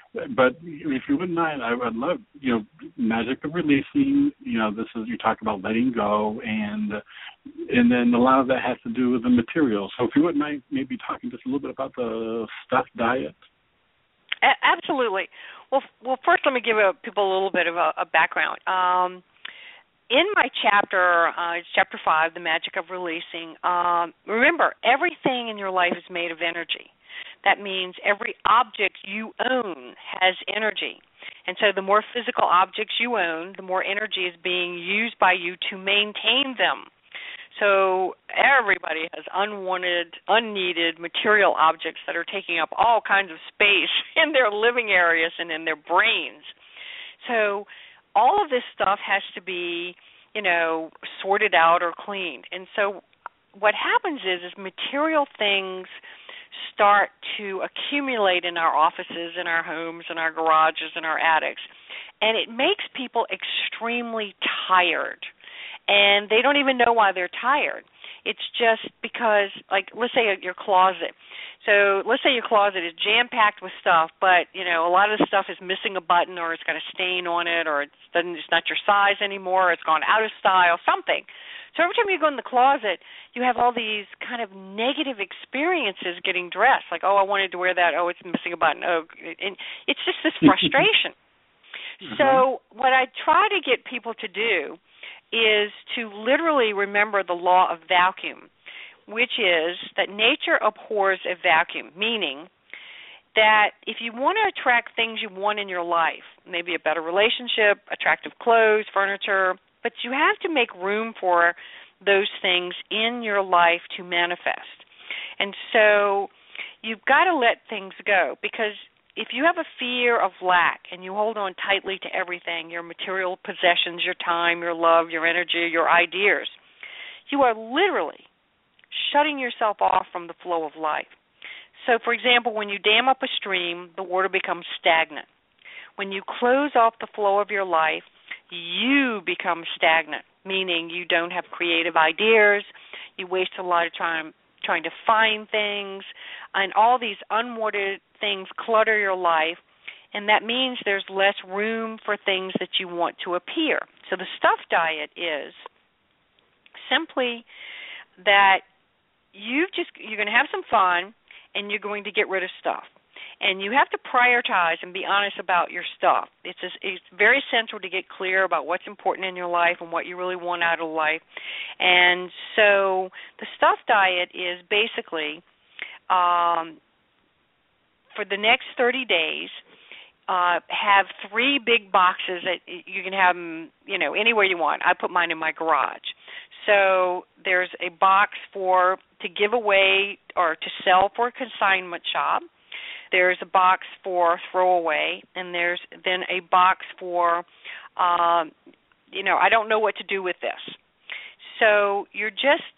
But if you wouldn't mind, I would love, you know, magic of releasing. You know, this is, you talk about letting go, and and then a lot of that has to do with the material. So if you wouldn't mind, maybe talking just a little bit about the stuffed diet. A- absolutely. Well, well, first let me give uh, people a little bit of a, a background. Um, in my chapter, uh, it's chapter five, The Magic of Releasing. Um, remember, everything in your life is made of energy. That means every object you own has energy. And so the more physical objects you own, the more energy is being used by you to maintain them. So everybody has unwanted, unneeded material objects that are taking up all kinds of space in their living areas and in their brains. So all of this stuff has to be, you know, sorted out or cleaned. And so what happens is, is material things start to accumulate in our offices, in our homes, in our garages, in our attics, and it makes people extremely tired, and they don't even know why they're tired. It's just because, like, let's say your closet. So let's say your closet is jam-packed with stuff, but, you know, a lot of the stuff is missing a button, or it's got a stain on it, or it's, doesn't, it's not your size anymore, or it's gone out of style, something. So every time you go in the closet, you have all these kind of negative experiences getting dressed, like, oh, I wanted to wear that, oh, it's missing a button. Oh, and it's just this frustration. Mm-hmm. So what I try to get people to do is to literally remember the law of vacuum, which is that nature abhors a vacuum, meaning that if you want to attract things you want in your life, maybe a better relationship, attractive clothes, furniture, but you have to make room for those things in your life to manifest. And so you've got to let things go, because if you have a fear of lack and you hold on tightly to everything, your material possessions, your time, your love, your energy, your ideas, you are literally shutting yourself off from the flow of life. So, for example, when you dam up a stream, the water becomes stagnant. When you close off the flow of your life, you become stagnant, meaning you don't have creative ideas, you waste a lot of time trying to find things, and all these unwanted things clutter your life, and that means there's less room for things that you want to appear. So the stuffed diet is simply that you just you're going to have some fun, and you're going to get rid of stuff. And you have to prioritize and be honest about your stuff. It's just, it's very central to get clear about what's important in your life and what you really want out of life. And so the stuffed diet is basically um, for the next thirty days, uh, have three big boxes that you can have them, you know, anywhere you want. I put mine in my garage. So there's a box for to give away or to sell for a consignment shop. There's a box for throwaway, and there's then a box for, um, you know, I don't know what to do with this. So you're just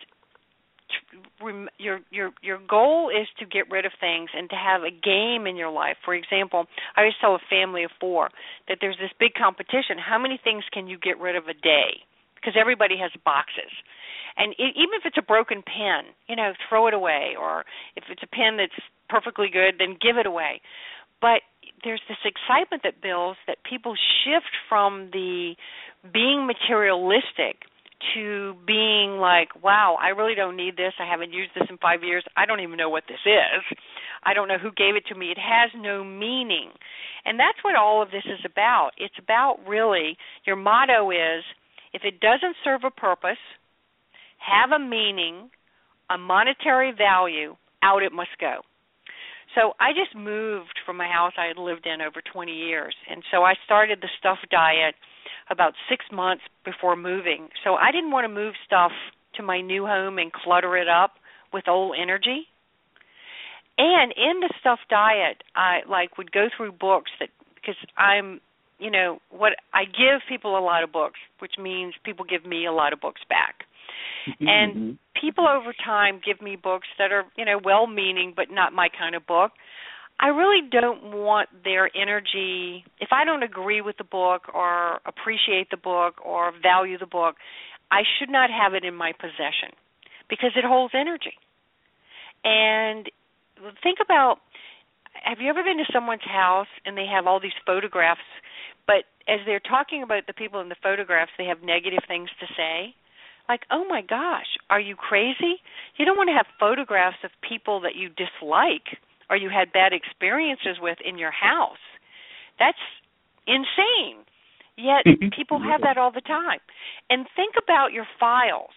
your your your goal is to get rid of things and to have a game in your life. For example, I always tell a family of four that there's this big competition. How many things can you get rid of a day? Because everybody has boxes. And it, even if it's a broken pen, you know, throw it away. Or if it's a pen that's perfectly good, then give it away. But there's this excitement that builds that people shift from the being materialistic to being like, wow, I really don't need this. I haven't used this in five years. I don't even know what this is. I don't know who gave it to me. It has no meaning. And that's what all of this is about. It's about really, your motto is, if it doesn't serve a purpose, have a meaning, a monetary value, out it must go. So I just moved from my house I had lived in over twenty years, and so I started the stuffed diet about six months before moving. So I didn't want to move stuff to my new home and clutter it up with old energy. And in the stuffed diet, I like would go through books that, because I'm, you know, what I give people a lot of books, which means people give me a lot of books back. Mm-hmm. And people over time give me books that are, you know, well-meaning but not my kind of book. I really don't want their energy. If I don't agree with the book or appreciate the book or value the book, I should not have it in my possession because it holds energy. And think about have you ever been to someone's house and they have all these photographs, but as they're talking about the people in the photographs, they have negative things to say? Like, oh my gosh, are you crazy? You don't want to have photographs of people that you dislike or you had bad experiences with in your house. That's insane. Yet people have that all the time. And think about your files.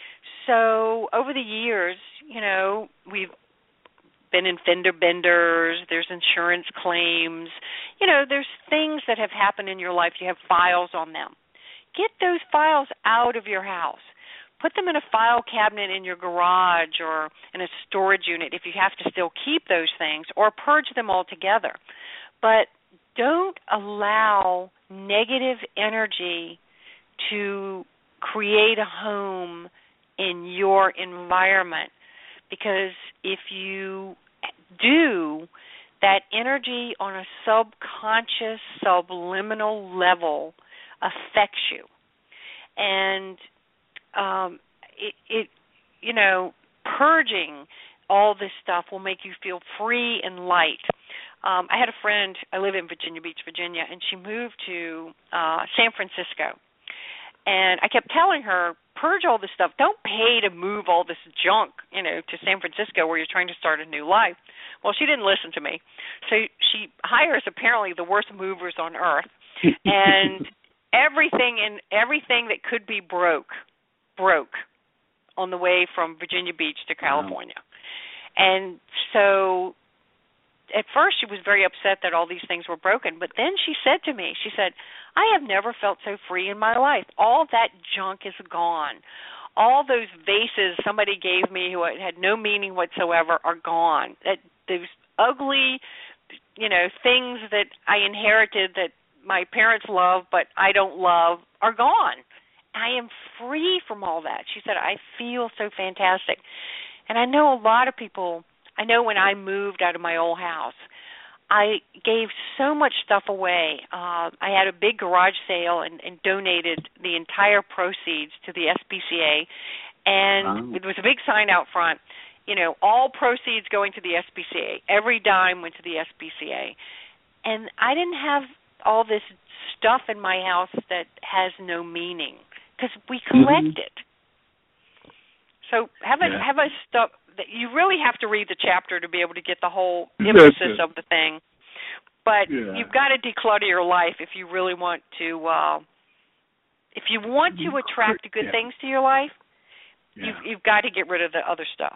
So over the years, you know, we've been in fender benders, there's insurance claims, you know, there's things that have happened in your life. You have files on them. Get those files out of your house. Put them in a file cabinet in your garage or in a storage unit if you have to still keep those things, or purge them altogether. But don't allow negative energy to create a home in your environment, because if you do, that energy on a subconscious, subliminal level affects you. And um, it, it, you know, purging all this stuff will make you feel free and light. Um, I had a friend, I live in Virginia Beach, Virginia, and she moved to uh, San Francisco. And I kept telling her, purge all this stuff. Don't pay to move all this junk, you know, to San Francisco where you're trying to start a new life. Well, she didn't listen to me. So she hires apparently the worst movers on earth. And everything and everything that could be broke, broke on the way from Virginia Beach to California. Wow. And so at first she was very upset that all these things were broken, but then she said to me, she said, I have never felt so free in my life. All that junk is gone. All those vases somebody gave me who had no meaning whatsoever are gone. That those ugly, you know, things that I inherited that my parents love but I don't love are gone. I am free from all that. She said, I feel so fantastic. And I know a lot of people, I know when I moved out of my old house, I gave so much stuff away. Uh, I had a big garage sale and, and donated the entire proceeds to the S P C A. And wow. There was a big sign out front, you know, all proceeds going to the S P C A. Every dime went to the S P C A. And I didn't have all this stuff in my house that has no meaning because we collect mm-hmm. it. So have a, yeah. have a stuff. You really have to read the chapter to be able to get the whole emphasis of the thing. But yeah. You've got to declutter your life if you really want to. Uh, if you want to attract good yeah. things to your life, yeah. you've, you've got to get rid of the other stuff.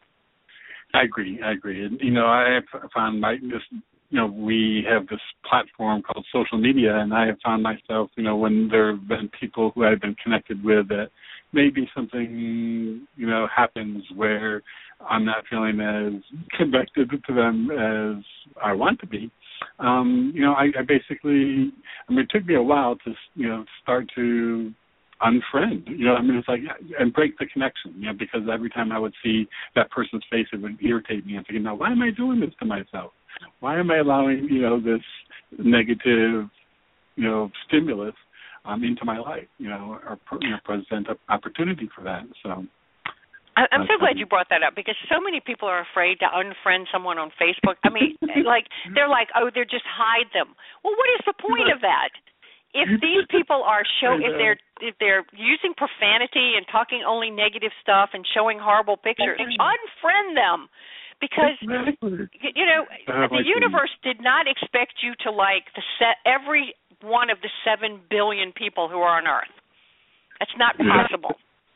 I agree. I agree. And, you know, I have found my this. You know, we have this platform called social media, and I have found myself, you know, when there have been people who I've been connected with that maybe something, you know, happens where I'm not feeling as connected to them as I want to be. Um, you know, I, I basically, I mean, it took me a while to, you know, start to unfriend, you know, I mean, it's like, and break the connection, you know, because every time I would see that person's face, it would irritate me. I'm thinking, now, why am I doing this to myself? Why am I allowing, you know, this negative, you know, stimulus um, into my life, you know, or you know, present an opportunity for that. So I'm so glad you brought that up, because so many people are afraid to unfriend someone on Facebook. I mean, like, they're like, oh, they're just hide them. Well, what is the point of that? If these people are show, if they're if they're using profanity and talking only negative stuff and showing horrible pictures, unfriend them, because you know the universe did not expect you to like the set every one of the seven billion people who are on Earth. That's not possible.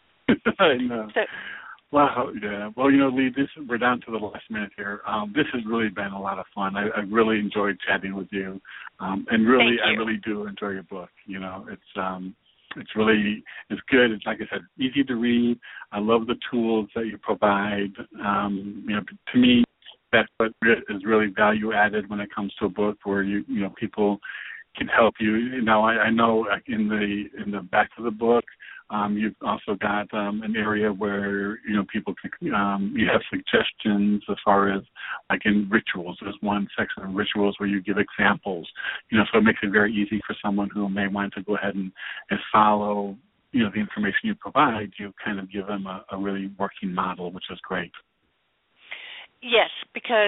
I know. So, wow, yeah. Well, you know, Lee, this we're down to the last minute here. Um, this has really been a lot of fun. I, I really enjoyed chatting with you, um, and really, I really do enjoy your book. You know, it's um, it's really it's good. It's like I said, easy to read. I love the tools that you provide. Um, you know, to me, that's what is really value added when it comes to a book where you you know people can help you. You know, I, I know in the in the back of the book. Um, you've also got um, an area where, you know, people can, um, you have suggestions as far as, like in rituals. There's one section of rituals where you give examples, you know, so it makes it very easy for someone who may want to go ahead and, and follow, you know, the information you provide. You kind of give them a, a really working model, which is great. Yes, because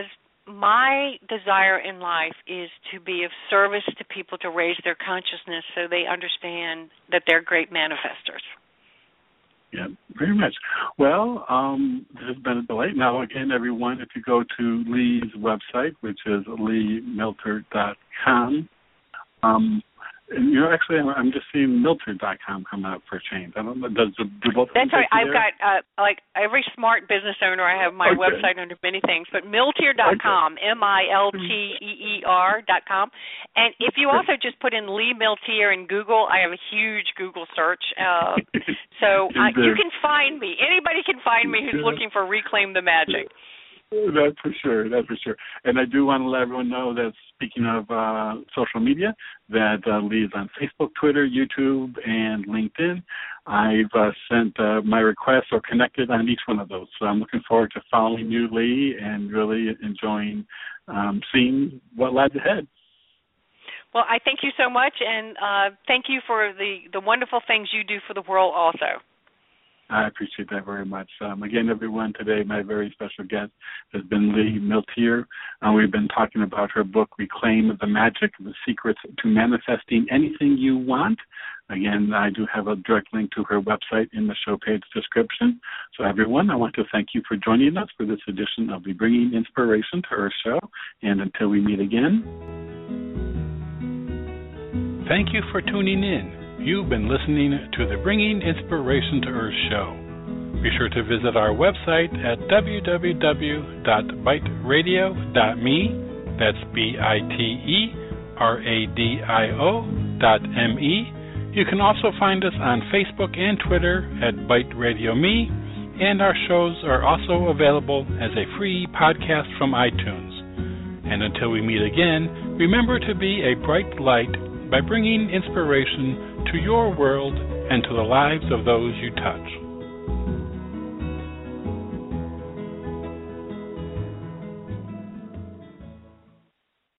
my desire in life is to be of service to people to raise their consciousness so they understand that they're great manifestors. Yeah, very much. Well, um, this has been a delight. Now, again, everyone, if you go to Lee's website, which is lee milter dot com, um, and, you know, actually, I'm, I'm just seeing milter dot com coming up for a change. I don't know. Does do both? That's right. I've there? got uh, like every smart business owner. I have my okay. website under many things, but milteer dot com, okay. M I L T E E R dot com. And if you also just put in Lee Milteer in Google, I have a huge Google search. Uh, so uh, you can find me. Anybody can find me who's looking for Reclaim the Magic. That's for sure. That's for sure. And I do want to let everyone know that, speaking of uh, social media, that uh, Lee is on Facebook, Twitter, YouTube, and LinkedIn. I've uh, sent uh, my requests or connected on each one of those. So I'm looking forward to following you, Lee, and really enjoying um, seeing what lies ahead. Well, I thank you so much, and uh, thank you for the, the wonderful things you do for the world also. I appreciate that very much. Um, again, everyone, today my very special guest has been Lee Milteer. Uh, we've been talking about her book, Reclaim the Magic, The Secrets to Manifesting Anything You Want. Again, I do have a direct link to her website in the show page description. So, everyone, I want to thank you for joining us for this edition of the Bringing Inspiration to Earth show. And until we meet again. Thank you for tuning in. You've been listening to the Bringing Inspiration to Earth show. Be sure to visit our website at w w w dot bite radio dot me. That's B I T E R A D I O dot M E. You can also find us on Facebook and Twitter at Bite Radio Me, and our shows are also available as a free podcast from iTunes. And until we meet again, remember to be a bright light by bringing inspiration to your world and to the lives of those you touch.